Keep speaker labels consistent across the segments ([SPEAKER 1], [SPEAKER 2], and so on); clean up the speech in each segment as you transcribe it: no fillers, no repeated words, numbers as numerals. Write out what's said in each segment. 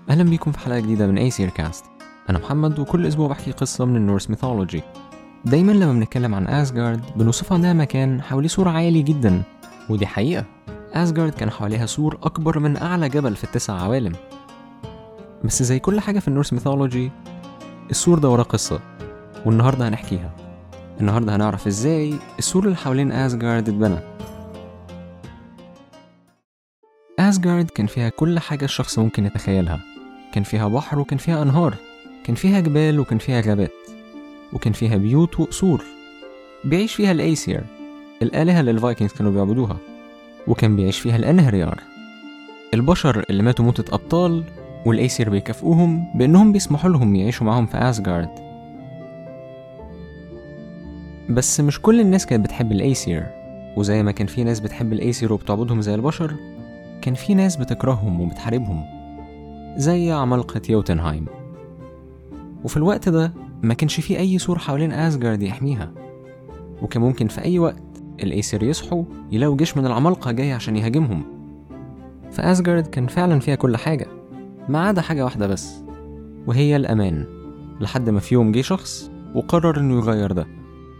[SPEAKER 1] أهلا بيكم في حلقة جديدة من أيسير كاست. أنا محمد وكل أسبوع بحكي قصة من النورس ميثولوجي. دايما لما بنتكلم عن أسجارد بنوصفها إنها مكان حواليه سور عالي جدا، ودي حقيقة. أسجارد كان حواليها سور أكبر من أعلى جبل في ال9 عوالم. بس زي كل حاجة في النورس ميثولوجي السور ده وراه قصة، والنهاردة هنحكيها. النهاردة هنعرف إزاي السور اللي حوالين أسجارد اتبنى. أسجارد كان فيها كل حاجة الشخص ممكن يتخيلها. كان فيها بحر وكان فيها أنهار، كان فيها جبال وكان فيها غابات، وكان فيها بيوت وقصور بيعيش فيها الأيسير، الآلهة اللي الفايكنجز كانوا بيعبدوها، وكان بيعيش فيها الأنهريار، البشر اللي ماتوا موتة أبطال، والأيسير بيكافئوهم بأنهم بيسمحوا لهم يعيشوا معهم في أسجارد. بس مش كل الناس كانت بتحب الأيسير، وزي ما كان في ناس بتحب الأيسير وبتعبدهم زي البشر، كان في ناس بتكرههم وبتحاربهم زي عمالقة يوتنهايم. وفي الوقت ده ما كانش فيه أي سور حوالين أسجارد يحميها، وكان ممكن في أي وقت الأيسير يصحوا يلاقوا جيش من العمالقة جاي عشان يهاجمهم. فأسجارد كان فعلا فيها كل حاجة ما عدا حاجة واحدة بس، وهي الأمان، لحد ما في يوم جه شخص وقرر إنه يغير ده.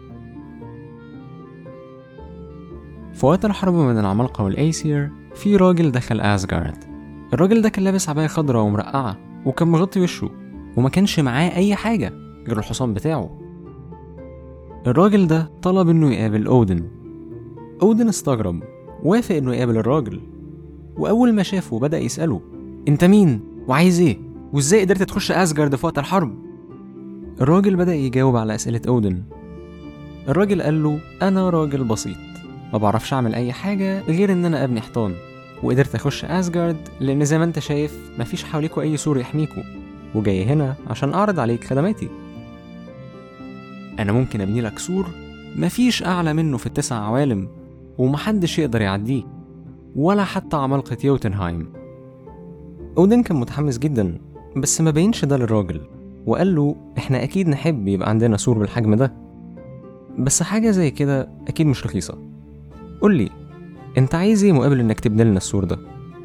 [SPEAKER 1] في وقت الحرب بين العمالقة والأيسير في راجل دخل أسجارد. الراجل ده كان لابس عباية خضراء ومرقعة وكان مغطي وشه، وما كانش معاه أي حاجة غير الحصان بتاعه. الراجل ده طلب إنه يقابل أودن استغرب، وافق إنه يقابل الراجل، وأول ما شافه بدأ يسأله: أنت مين؟ وعايز إيه؟ وإزاي قدرت تخش أسجارد في وقت الحرب؟ الراجل بدأ يجاوب على أسئلة أودن. الراجل قال له: أنا راجل بسيط، ما بعرفش أعمل أي حاجة غير إن أنا أبني حيطان، وقدرت أخش أسجارد لأن زي ما أنت شايف مفيش حواليكوا أي سور يحميكوا، وجاي هنا عشان أعرض عليك خدماتي. أنا ممكن أبني لك سور مفيش أعلى منه في ال9 عوالم، ومحدش يقدر يعديه، ولا حتى عمالقة يوتنهايم. أودن كان متحمس جدا، بس ما بينش ده للراجل، وقال له: إحنا أكيد نحب يبقى عندنا سور بالحجم ده، بس حاجة زي كده أكيد مش رخيصة. قولي أنت عايز إيه مقابل إنك تبني لنا السور ده؟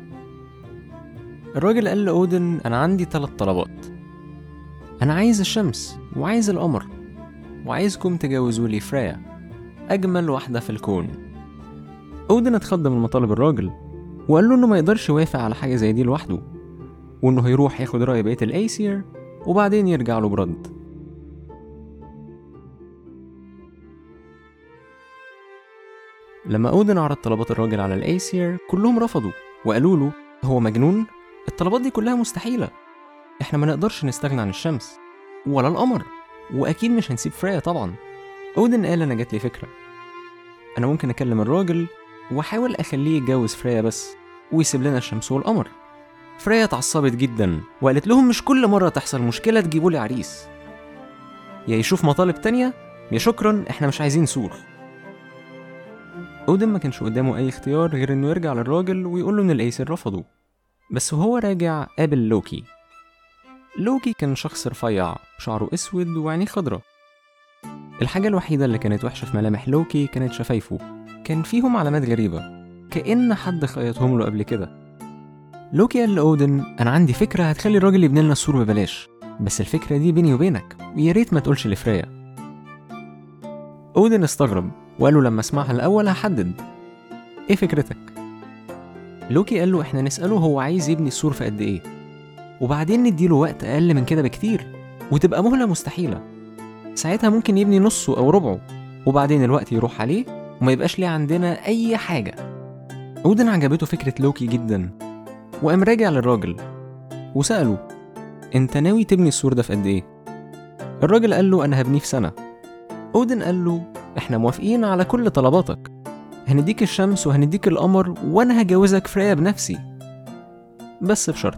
[SPEAKER 1] الراجل قال لأودن: أنا عندي 3 طلبات. أنا عايز الشمس، وعايز القمر، وعايزكم تجوزوا لي فريا، أجمل واحدة في الكون. أودن اتخض من مطالب الراجل، وقال له إنه ما يقدرش يوافق على حاجة زي دي لوحده، وإنه هيروح ياخد رأي بقية الأيسير وبعدين يرجع له برد. لما أودن عرض طلبات الراجل على الأيسير كلهم رفضوا وقالوا له: هو مجنون؟ الطلبات دي كلها مستحيلة، إحنا ما نقدرش نستغنى عن الشمس ولا القمر، وأكيد مش هنسيب فريا طبعا. أودن قال: أنا جات لي فكرة، أنا ممكن أكلم الراجل وأحاول أخليه يتجوز فريا بس ويسيب لنا الشمس والقمر. فريا اتعصبت جدا وقالت لهم: مش كل مرة تحصل مشكلة تجيبوا لي عريس، يا يشوف مطالب تانية يا شكرا، إحنا مش عايزين سور. أودن ما كانش قدامه أي اختيار غير إنه يرجع للراجل ويقول له إن الأيسر رفضوا. بس وهو راجع قابل لوكي. لوكي كان شخص رفيع، شعره أسود وعينيه خضرة. الحاجة الوحيدة اللي كانت وحشة في ملامح لوكي كانت شفايفه، كان فيهم علامات غريبة كأن حد خيطهم له قبل كده. لوكي قال لأودن: أنا عندي فكرة هتخلي الراجل يبني لنا السور ببلاش، بس الفكرة دي بيني وبينك، ويا ريت ما تقولش لفريا. أودن استغرب وقال له: لما اسمعها الأول هحدد. إيه فكرتك؟ لوكي قال له: إحنا نسأله هو عايز يبني السور في قد إيه، وبعدين نديله وقت أقل من كده بكتير، وتبقى مهلة مستحيلة. ساعتها ممكن يبني نصه أو ربعه، وبعدين الوقت يروح عليه وما يبقاش ليه عندنا أي حاجة. أودن عجبته فكرة لوكي جدا، وقام راجع للراجل وسأله: أنت ناوي تبني السور ده في قد إيه؟ الراجل قال له: أنا هبنيه في سنة. أودن قال له: إحنا موافقين على كل طلباتك، هنديك الشمس وهنديك القمر، وأنا هجوزك فريا بنفسي، بس بشرط.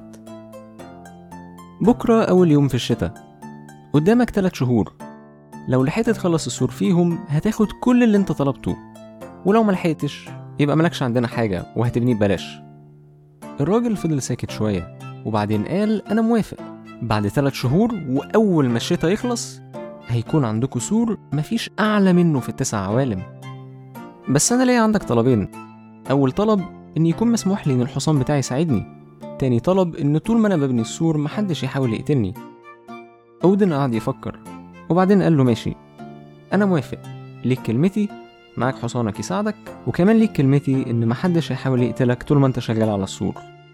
[SPEAKER 1] بكرة أول يوم في الشتاء، قدامك 3 شهور، لو لحقت تخلص السور فيهم هتاخد كل اللي انت طلبته، ولو ما لحقتش يبقى ملكش عندنا حاجة وهتبنيه ببلاش. الراجل فضل ساكت شوية وبعدين قال: أنا موافق، بعد 3 شهور وأول ما الشتاء يخلص هيكون عندكوا سور مفيش أعلى منه في ال9 عوالم. بس أنا ليه عندك طلبين. أول طلب إن يكون مسموح لي إن الحصان بتاعي يساعدني، تاني طلب إن طول ما أنا ببني السور محدش يحاول يقتلني. أودن قعد يفكر وبعدين قال له ماشي، أنا موافق، ليك كلمتي، معاك حصانك يساعدك، وكمان ليك كلمتي إن محدش هيحاول يقتلك طول ما أنت شغال على السور.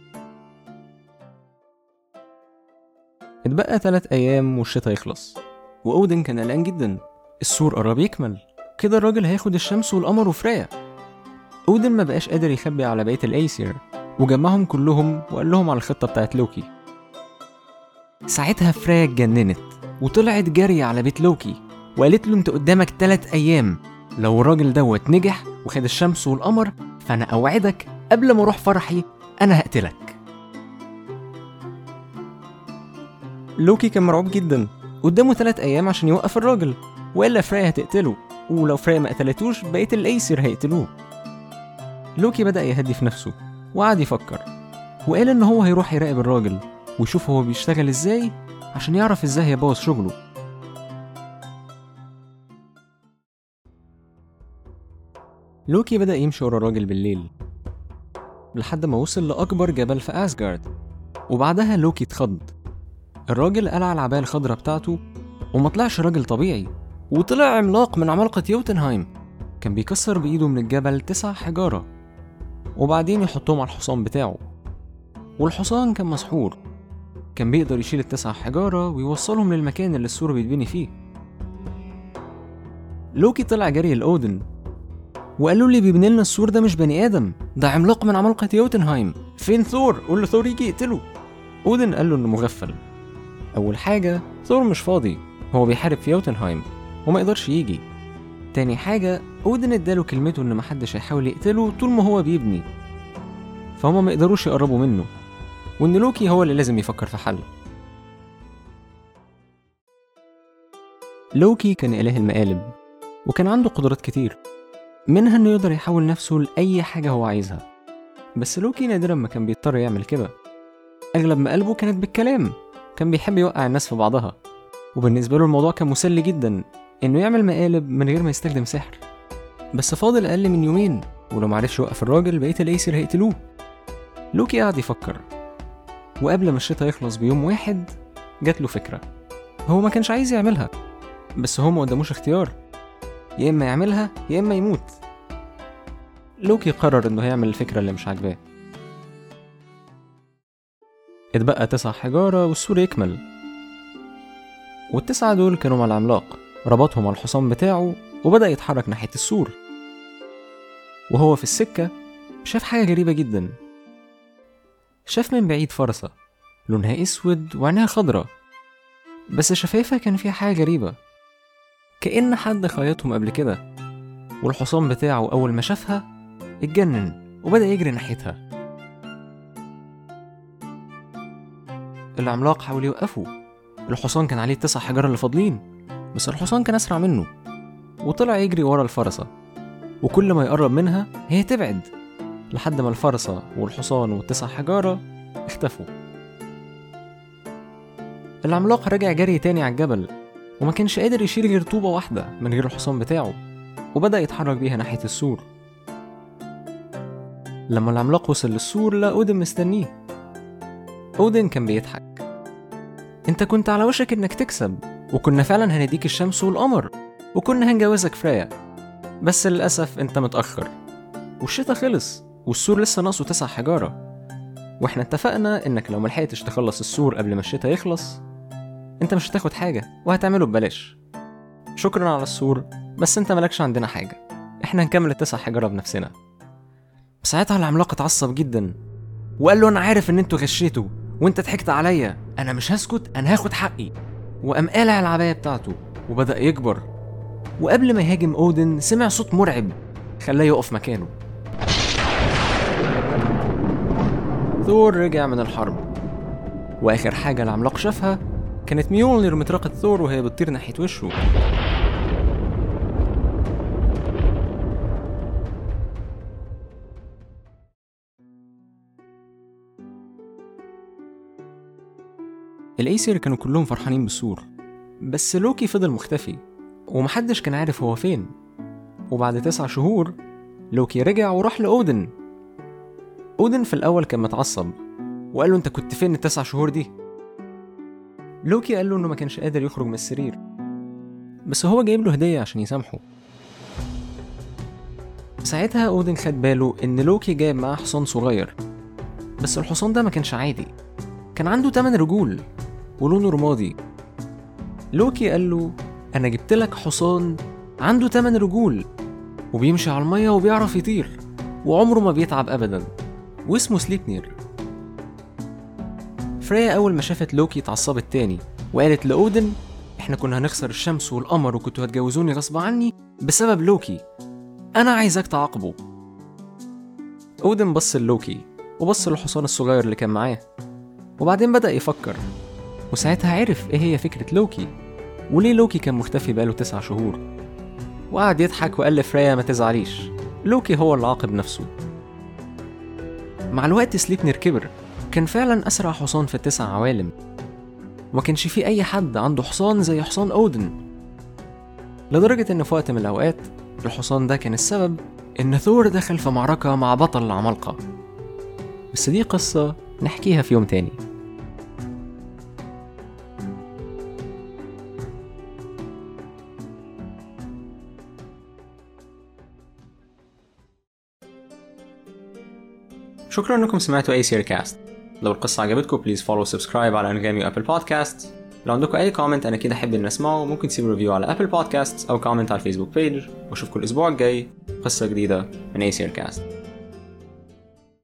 [SPEAKER 1] اتبقى 3 أيام والشتا يخلص، وأودن كان قلقان جدا، السور قرب يكمل، كده الراجل هياخد الشمس والقمر وفريا. أودن ما بقاش قادر يخبي على بقية الأيسير، وجمعهم كلهم وقال لهم على الخطة بتاعت لوكي. ساعتها فريا اتجننت وطلعت جري على بيت لوكي وقالت له انت قدامك 3 أيام، لو الراجل دوت نجح وخد الشمس والقمر فأنا أوعدك قبل ما أروح فرحي أنا هقتلك. لوكي كان مرعوب جدا، قدامه 3 أيام عشان يوقف الراجل، وإلا فريا هتقتله، ولو فريا ما قتلتوش بقية الأيسير هيقتلوه. لوكي بدأ يهدي في نفسه وقعد يفكر، وقال إن هو هيروح يراقب الراجل ويشوف هو بيشتغل إزاي عشان يعرف إزاي يبوظ شغله. لوكي بدأ يمشي ورا الراجل بالليل لحد ما وصل لأكبر جبل في أسجارد، وبعدها لوكي اتخض. الراجل قلع العباية الخضراء بتاعته وما طلعش راجل طبيعي، وطلع عملاق من عمالقة يوتنهايم، كان بيكسر بإيده من الجبل 9 حجارة وبعدين يحطهم على الحصان بتاعه، والحصان كان مسحور، كان بيقدر يشيل ال9 حجارة ويوصلهم للمكان اللي السور بيتبني فيه. لوكي طلع جري لأودن وقالوا لي بيبني لنا السور ده مش بني آدم، ده عملاق من عمالقة يوتنهايم، فين ثور؟ قول له ثور يجي يقتله. أودن قال له إنه مغفل. أول حاجة ثور مش فاضي، هو بيحارب في يوتنهايم وما يقدرش يجي. تاني حاجة أودن اداله كلمته إن محدش هيحاول يقتله طول ما هو بيبني، فهما ما يقدروش يقربوا منه، وإن لوكي هو اللي لازم يفكر في حل. لوكي كان إله المقالب وكان عنده قدرات كتير، منها إنه يقدر يحول نفسه لأي حاجة هو عايزها، بس لوكي نادرا ما كان بيضطر يعمل كده، أغلب مقالبه كانت بالكلام، كان بيحب يوقع الناس في بعضها، وبالنسبة له الموضوع كان مسلي جدا إنه يعمل مقالب من غير ما يستخدم سحر. بس فاضل أقل من يومين، ولو معرفش يوقف الراجل بقية الأيسر هيقتلوه. لوكي قعد يفكر، وقبل ما الشتا يخلص بيوم واحد جات له فكرة هو ما كانش عايز يعملها، بس هو ما قداموش اختيار، يا إما يعملها يا إما يموت. لوكي قرر إنه هيعمل الفكرة اللي مش عاجباه. اتبقى 9 حجارة والسور يكمل، وال9 دول كانوا مع العملاق، ربطهم على الحصان بتاعه وبدأ يتحرك ناحية السور. وهو في السكة شاف حاجة غريبة جدا، شاف من بعيد فرسة لونها اسود وعينها خضرة، بس شفايفها كان فيها حاجة غريبة، كأن حد خيطهم قبل كده، والحصان بتاعه أول ما شافها اتجنن وبدأ يجري ناحيتها. العملاق حاول يوقفه، الحصان كان عليه 9 حجارة اللي فاضلين، بس الحصان كان أسرع منه وطلع يجري ورا الفرسة، وكل ما يقرب منها هي تبعد لحد ما الفرسة والحصان وال9 حجارة اختفوا. العملاق رجع جري تاني على الجبل وما كانش قادر يشيل غير طوبة واحدة من غير الحصان بتاعه، وبدأ يتحرك بيها ناحية السور. لما العملاق وصل للسور لقى أودن مستنيه. أودن كان بيضحك، انت كنت على وشك انك تكسب، وكنا فعلا هنديك الشمس والقمر، وكنا هنجوزك فريا، بس للأسف انت متأخر، والشتا خلص والسور لسه ناقصه 9 حجارة، واحنا اتفقنا انك لو ملحقتش تخلص السور قبل ما الشتا يخلص انت مش هتاخد حاجة وهتعمله ببلاش. شكرا على السور، بس انت ملكش عندنا حاجة، احنا هنكمل ال9 حجارة بنفسنا. ساعتها العملاق اتعصب جدا وقال له انا عارف ان انتوا غشيتوا وانت ضحكت عليا، انا مش هسكت، انا هاخد حقي. وقام قالع العباية بتاعته وبدأ يكبر، وقبل ما يهاجم أودن سمع صوت مرعب خلاه يقف مكانه. ثور رجع من الحرب، واخر حاجة العملاق شافها كانت ميولنير مطرقة ثور وهي بتطير ناحية وشه. الأيسر كانوا كلهم فرحانين بالسور، بس لوكي فضل مختفي ومحدش كان عارف هو فين. وبعد 9 شهور لوكي رجع وراح لأودن. أودن في الأول كان متعصب وقال له أنت كنت فين ال9 شهور دي؟ لوكي قال له إنه ما كانش قادر يخرج من السرير، بس هو جايب له هدية عشان يسامحه. ساعتها أودن خد باله إن لوكي جايب معاه حصان صغير، بس الحصان ده ما كانش عادي، كان عنده 8 رجول ولونه رمادي. لوكي قال له أنا جبت لك حصان عنده 8 رجول وبيمشي على المية وبيعرف يطير وعمره ما بيتعب أبدا، واسمه سليبنير. فريا أول ما شافت لوكي اتعصبت تاني وقالت لأودن إحنا كنا هنخسر الشمس والقمر وكنتوا هتجوزوني غصب عني بسبب لوكي، أنا عايزك تعاقبه. أودن بص لوكي وبص للحصان الصغير اللي كان معاه، وبعدين بدأ يفكر، وساعتها عرف إيه هي فكرة لوكي وليه لوكي كان مختفي بقاله 9 شهور، وقعد يضحك وقال لفريا ما تزعليش، لوكي هو اللي عاقب نفسه. مع الوقت سليبنير كبر، كان فعلا أسرع حصان في ال9 عوالم، وما كانش فيه أي حد عنده حصان زي حصان أودن، لدرجة إن في وقت من الأوقات الحصان ده كان السبب إن ثور دخل في معركة مع بطل العمالقة، بس دي قصة نحكيها في يوم تاني. شكرا انكم سمعتوا اي سير كاست. لو القصة عجبتكم بليز فولو سبسكرايب على انغامي وابل بودكاست. لو عندكم اي كومنت انا كده احب ان اسمعه، ممكن تسيبوا ريفيو على ابل بودكاست او كومنت على الفيسبوك بيج. واشوفكم الاسبوع الجاي قصة جديدة من اي سير كاست.